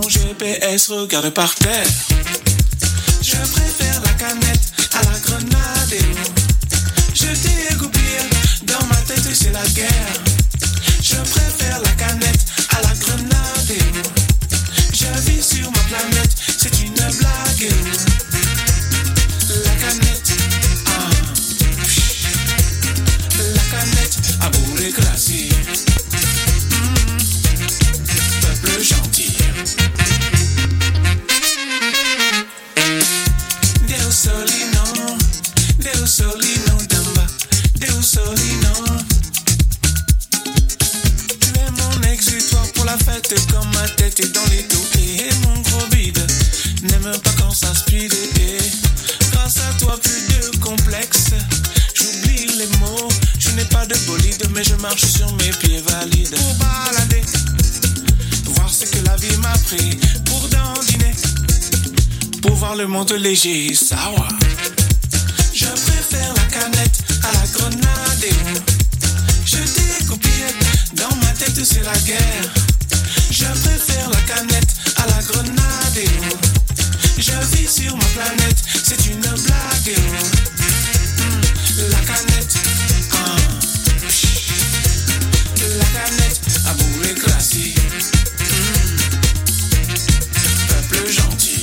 GPS regarde par terre. Je préfère la canette à la grenade. Je dégoupille, dans ma tête c'est la guerre. Je préfère la canette à la grenade. Je vis sur ma planète, c'est une blague. La canette, la canette à bourré glacé. Peuple gentil. Deus solino, Deus solino damba, Deus solino. Tu es mon exutoire pour la fête quand ma tête est dans les dos et mon gros bide n'aime pas quand ça speed. Grâce à toi plus de complexe, j'oublie les mots. Je n'ai pas de bolide mais je marche sur mes pieds valides. Pour balader, voir ce que la vie m'a pris. Pour dandiner, pour voir le monde léger, sawa. Je préfère la canette à la grenade. Je découpille, dans ma tête c'est la guerre. Je préfère la canette à la grenade. Je vis sur ma planète, c'est une blague. La canette, la canette à bourré glacé. Peuple gentil.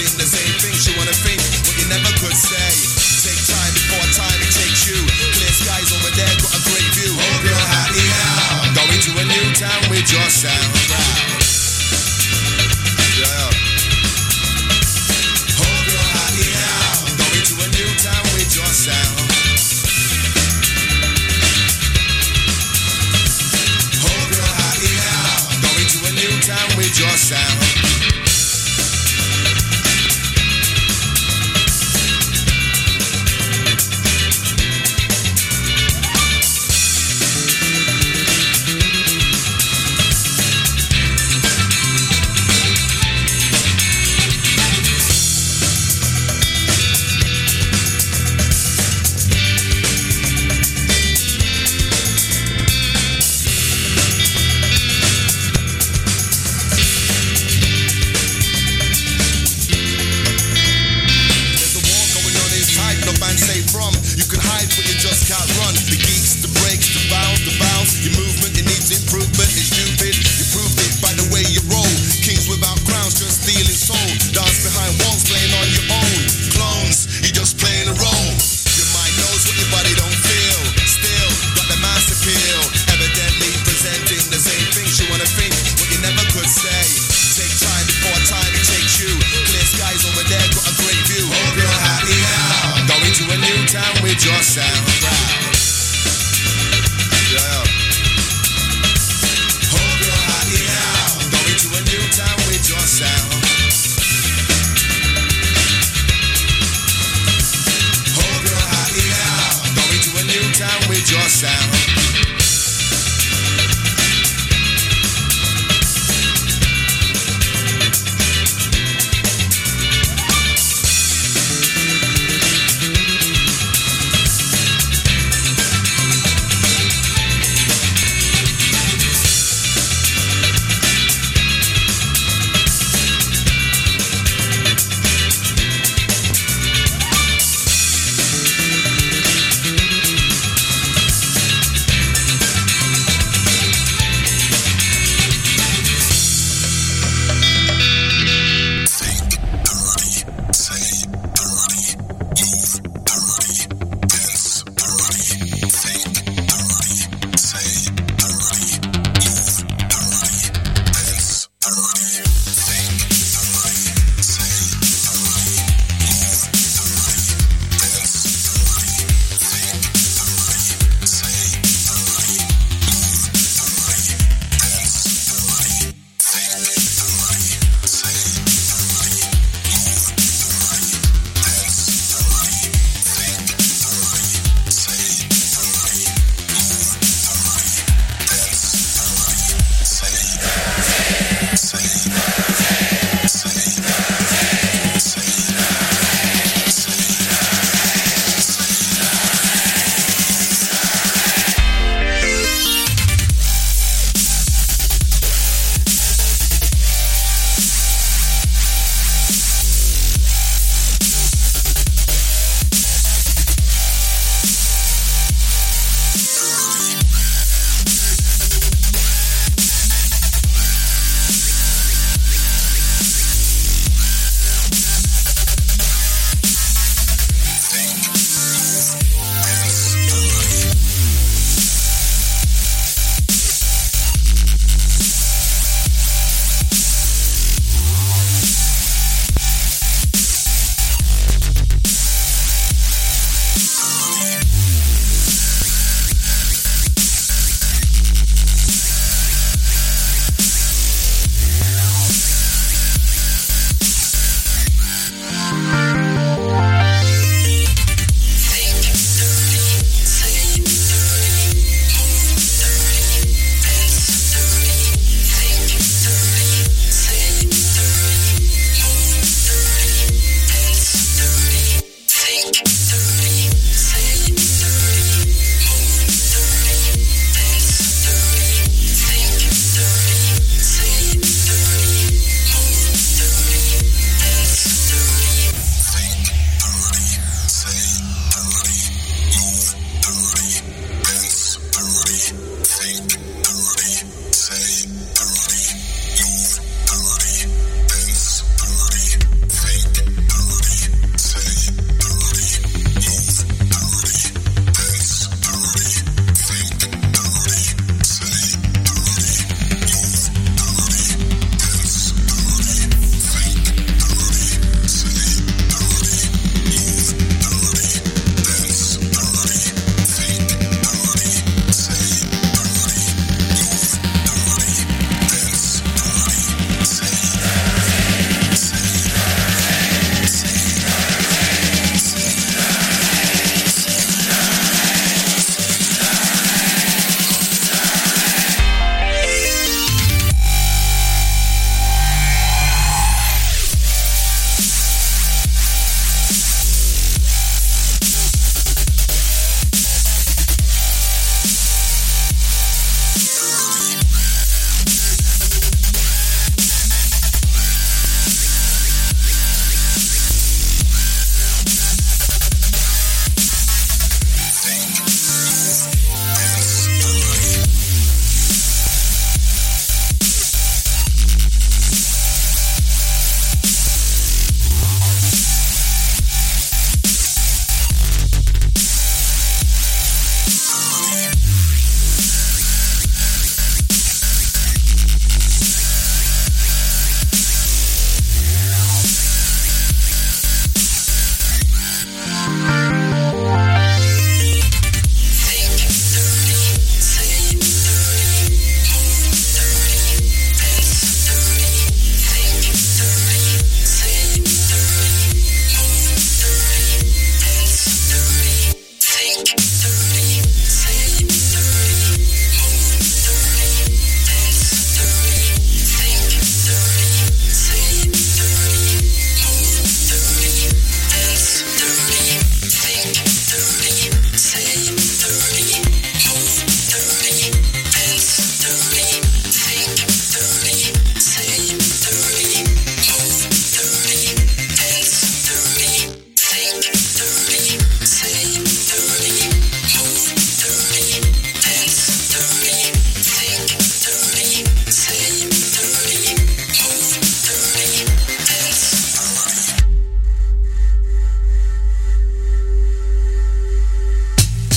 Say, take time before time it takes you. Clear sky with your sound. Yeah. Hope you're happy now. Going to a new town with your sound. Hope you're happy now. Going to a new town with your sound.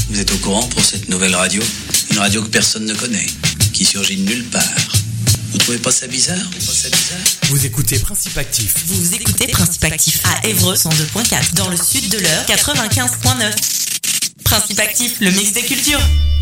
vous êtes au courant pour cette nouvelle radio? Une radio que personne ne connaît, qui surgit de nulle part. Vous trouvez pas ça bizarre? Vous écoutez Principe Actif. Vous écoutez Principe Actif à Évreux 102.4, dans le sud de l'Eure 95.9. Principe Actif, le mix des cultures.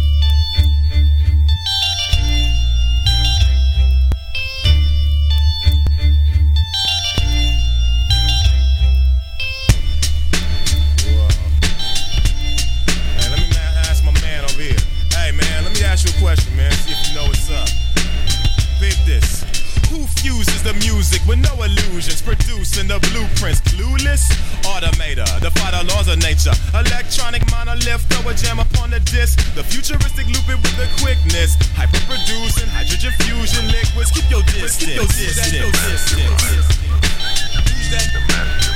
Question, man. See if you know what's up. Big this. Who fuses the music with no illusions? Producing the blueprints. Clueless? Automator. Defy the laws of nature. Electronic monolith. Throw a jam upon the disc. The futuristic loop it with the quickness. Hyper producing. Hydrogen fusion liquids. Keep your distance. Keep your distance. Who's that? The mastermind.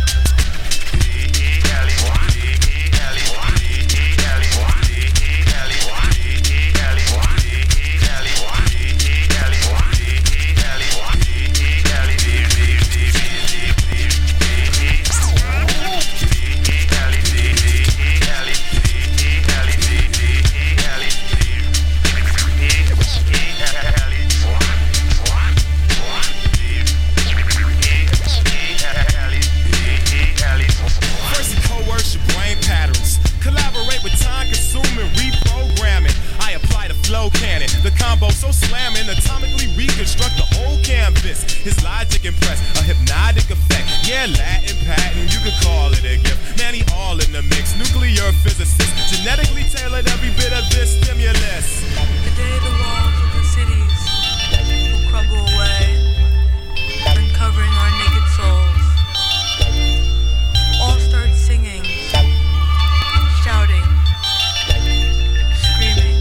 The combo so slamming, atomically reconstruct the whole canvas. His logic impressed, a hypnotic effect. Yeah, Latin patent, you could call it a gift. Man, he all in the mix, nuclear physicist. Genetically tailored every bit of this stimulus. The day the walls of the cities will crumble away, uncovering our naked souls. All start singing, shouting, screaming.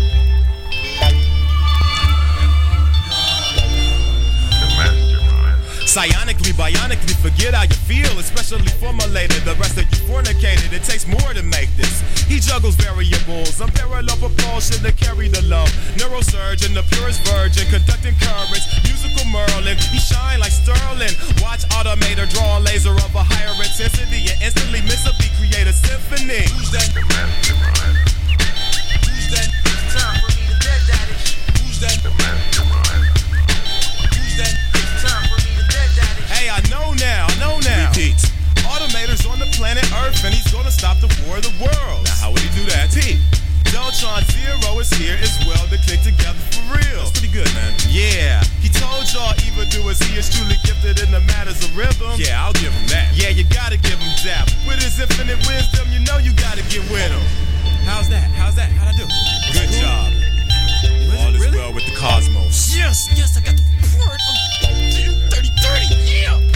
Psionically, bionically, forget how you feel, especially formulated. The rest of you fornicated, it takes more to make this. He juggles variables, unparalleled propulsion to carry the load. Neurosurgeon, the purest virgin, conducting currents, musical Merlin. He shine like Sterling. Watch Automator draw a laser of a higher intensity and instantly miss a beat, create a symphony. Who's that? The mastermind. Who's that? It's time for me to dead that ish. Who's that? The mastermind. Who's that? It's time for me to dead that ish. Hey, I know now. Repeat. Automator's on the planet Earth and he's gonna stop the war of the world. Now how would he do that? T. Deltron Zero is here as well to click together for real. That's pretty good, man. Yeah, he told y'all evildoers he is truly gifted in the matters of rhythm. Yeah, I'll give him that. Yeah, you gotta give him that. With his infinite wisdom, you know you gotta get with him. How's that? How'd I do? Good job. All is well with the cosmos. Yes, I got the report. 30-30, yeah, man.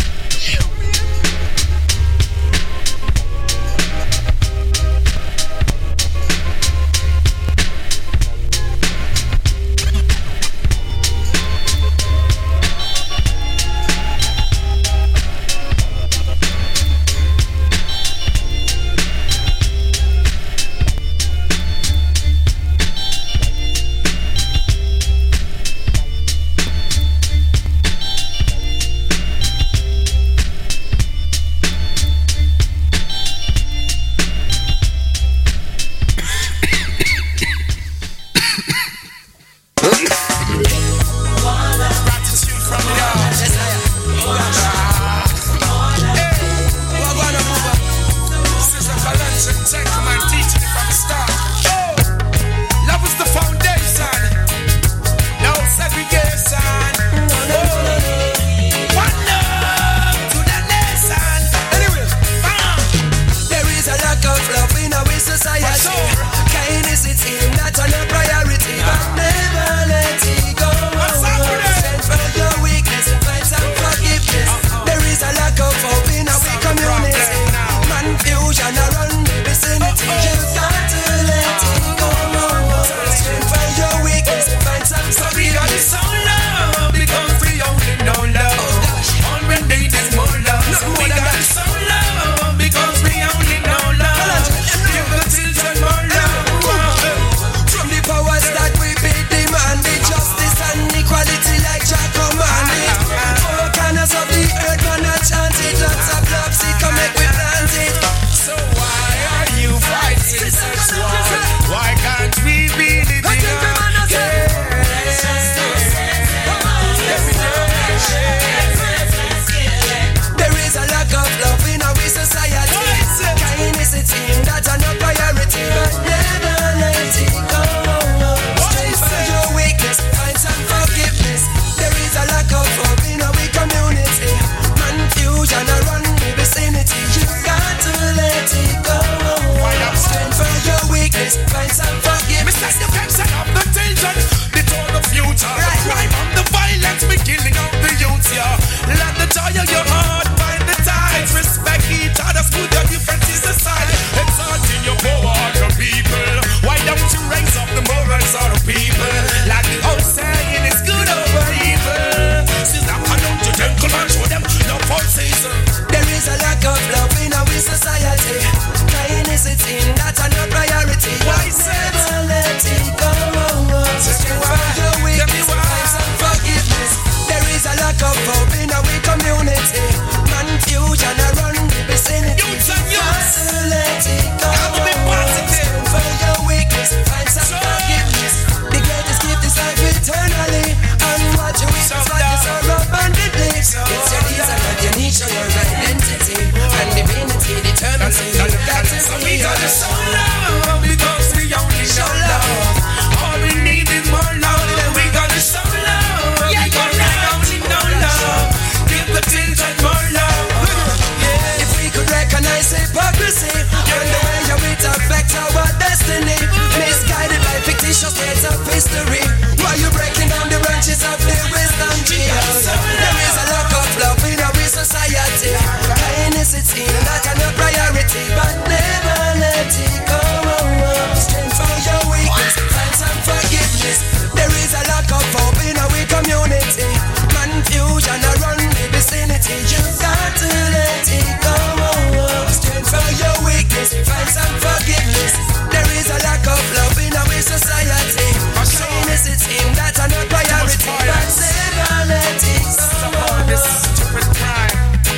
and destruction of the children. The total future, the crime and the violence, we killing out the youth, yeah. Let the joy of your heart find the tides. Respect each other, put your differences aside. Exalting your power to people. Why don't you raise up the morals of the people? Like the old saying, it's good over evil. Since I'm down to gentlemen, show them no falses. There is a lack of love in our society. Kindness is in, that's a no priority. Why say never let it go? Strength for your weakness, find some forgiveness. There is a lack of hope in our community. Confusion around the vicinity. Youths and youths, to let it go. have to be positive. Strength for your weakness, find some forgiveness. The greatest gift is life eternally. And what you wish is what you sorrow abundantly. It's your reason and your need, show your identity. And divinity, determination. You got to So be we gotta honest. show love because we only show love. All we need is more love. And we gotta show love because we only know love. Give the children more love. If we could recognize hypocrisy and the way how it affects our destiny, misguided by fictitious traits of history, while you breaking down the branches of the wisdom tree. There is a lack of love in our society. Kindness it's in, that's a priority, but never let it go. Strength for your weakness, find some forgiveness. There is a lack of hope in our community. Confusion around the vicinity. You got to let it go. Strength for your weakness, find some forgiveness. There is a lack of love in our society. Kindness it's in, that's a priority, but never let it go. This stupid crime.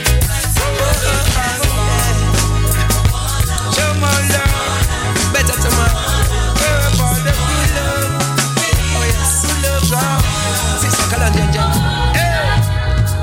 Show more love. Better tomorrow. For the good love. Oh yes, good love. 6 o'clock, Jen.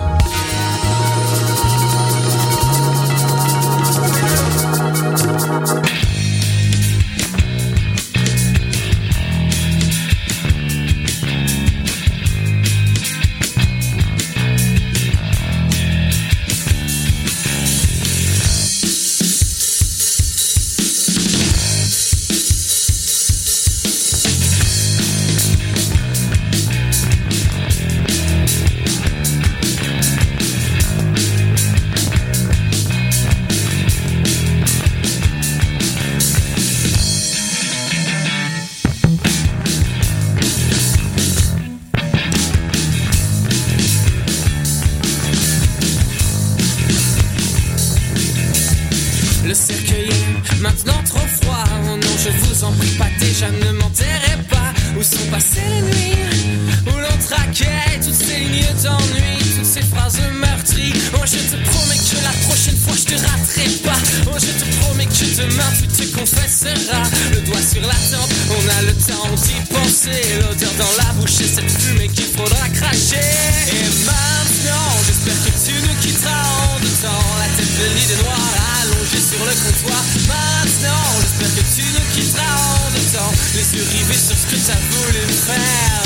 Le cercueil est maintenant trop froid. Oh non, je vous en prie, pas déjà, ne m'enterrez pas. Où sont passées les nuits où l'on traquait toutes ces lignes d'ennui, toutes ces phrases meurtries. Oh, je te promets que la prochaine fois je te raterai pas. Oh, je te promets que demain tu te confesseras. Le doigt sur la tempe, on a le temps d'y penser. L'odeur dans la bouche et cette fumée qu'il faudra cracher. Et maintenant, j'espère que tu nous quitteras en deux temps. La tête de l'idée noire allongée sur le comptoir. Maintenant, j'espère que tu nous quitteras en deux temps. Les yeux rivés sur ce que t'as voulu me faire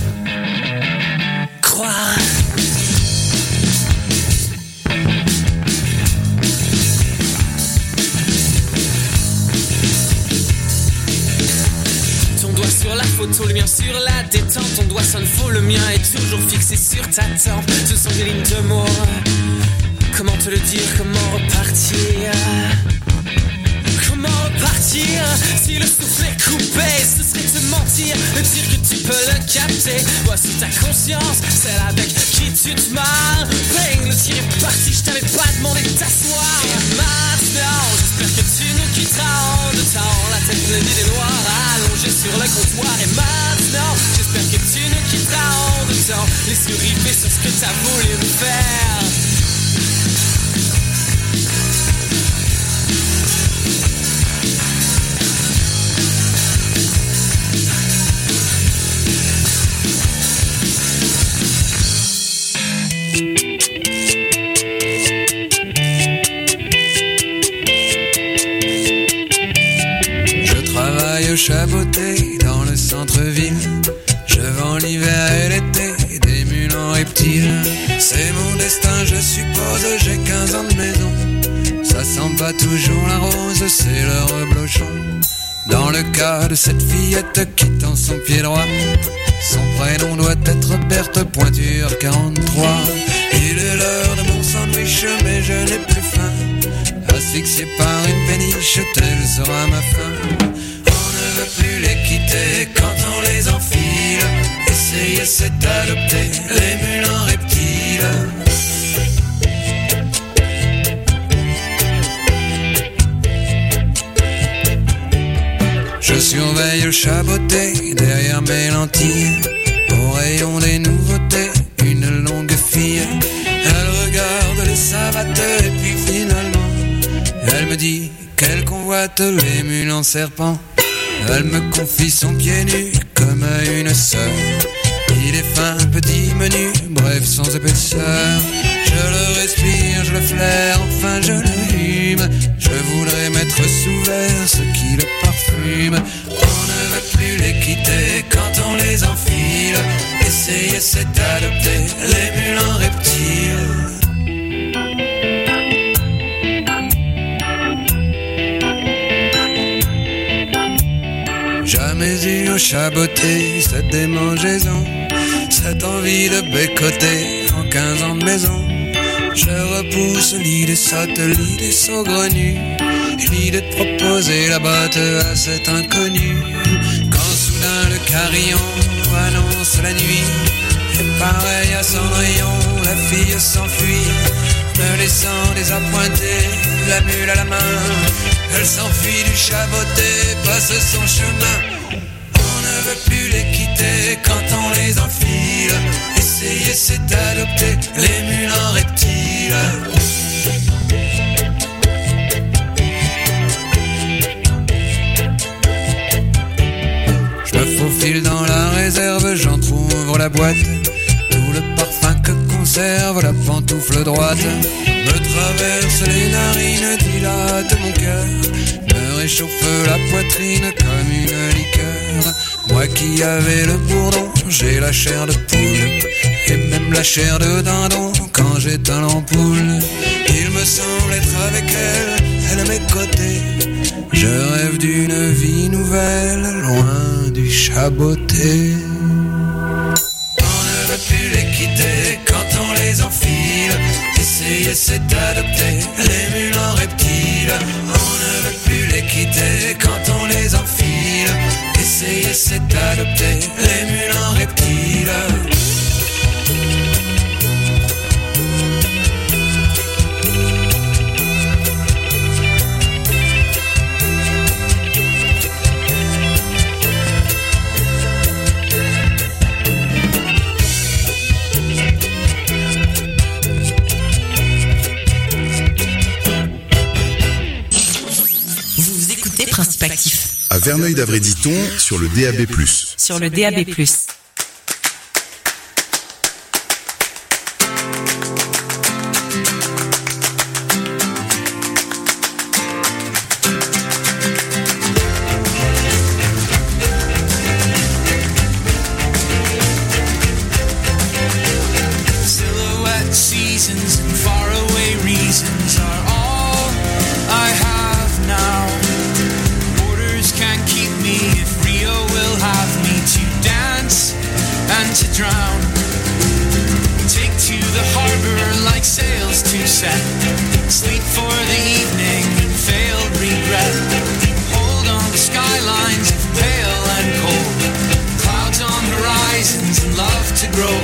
croire. Ton doigt sur la photo, le mien sur la détente. Ton doigt sonne faux, le mien est toujours fixé sur ta tempe. Ce sont des lignes de mots. Comment te le dire, comment repartir? Comment repartir? Si le souffle est coupé, ce serait te mentir de dire que tu peux le capter. Voici ta conscience, celle avec qui tu te marres. Bang, le tir est parti, je t'avais pas demandé de t'asseoir. Et maintenant, j'espère que tu nous quitteras en deux temps. La tête pleine d'idées noires allongée sur le comptoir. Et maintenant, j'espère que tu nous quitteras en deux temps. Les yeux rivés sur ce que t'as voulu me faire. Chapeauté dans le centre-ville, je vends l'hiver et l'été des mules en reptiles. C'est mon destin, je suppose, j'ai 15 ans de maison. Ça sent pas toujours la rose, c'est le reblochon. Dans le cas de cette fillette qui tend son pied droit, son prénom doit être Berthe Pointure 43. Il est l'heure de mon sandwich, mais je n'ai plus faim. Asphyxié par une péniche, telle sera ma fin. On ne veut plus les quitter quand on les enfile. Essayer c'est adopter les mules en reptiles. Je surveille le chaboté derrière mes lentilles. Au rayon des nouveautés, une longue fille. Elle regarde les savates et puis finalement elle me dit qu'elle convoite les mules en serpent. Elle me confie son pied nu comme à une sœur. Il est fin, petit, menu, bref sans épaisseur. Je le respire, je le flaire, enfin je le hume. Je voudrais mettre sous verre ce qui le parfume. On ne veut plus les quitter quand on les enfile. Essayer c'est adopter les mules en reptiles. Jamais eu au chaboté cette démangeaison, cette envie de bécoter en 15 ans de maison. Je repousse l'idée sotte, l'idée saugrenue, l'idée de proposer la botte à cet inconnu. Quand soudain le carillon annonce la nuit, et pareil à Cendrillon, la fille s'enfuit, me laissant désappointé, la mule à la main. Elle s'enfuit du chaboté, passe son chemin. On ne veut plus les quitter quand on les enfile. Essayer c'est adopter les mules en reptiles. Je me faufile dans la réserve, j'entrouvre la boîte. Tout le parfum que conserve la pantoufle droite me traverse les narines, dilate mon cœur, me réchauffe la poitrine comme une liqueur. Moi qui avais le bourdon, j'ai la chair de poule, et même la chair de dindon quand j'éteins l'ampoule. Il me semble être avec elle à mes côtés. Je rêve d'une vie nouvelle, loin du chaboté. On ne veut plus les quitter quand on les enfile. Essayer c'est adopter les mules en reptiles. On ne veut plus les quitter quand on les enfile. Essayer c'est adopter les mules en reptiles. Principe actif. À Verneuil-d'Avray-Diton, sur le DAB+. Sur le DAB+. Silhouette seasons and faraway reasons are all I have now. Can't keep me if Rio will have me to dance and to drown. Take to the harbor like sails to set. Sleep for the evening and failed regret. Hold on to skylines pale and cold. Clouds on horizons and love to grow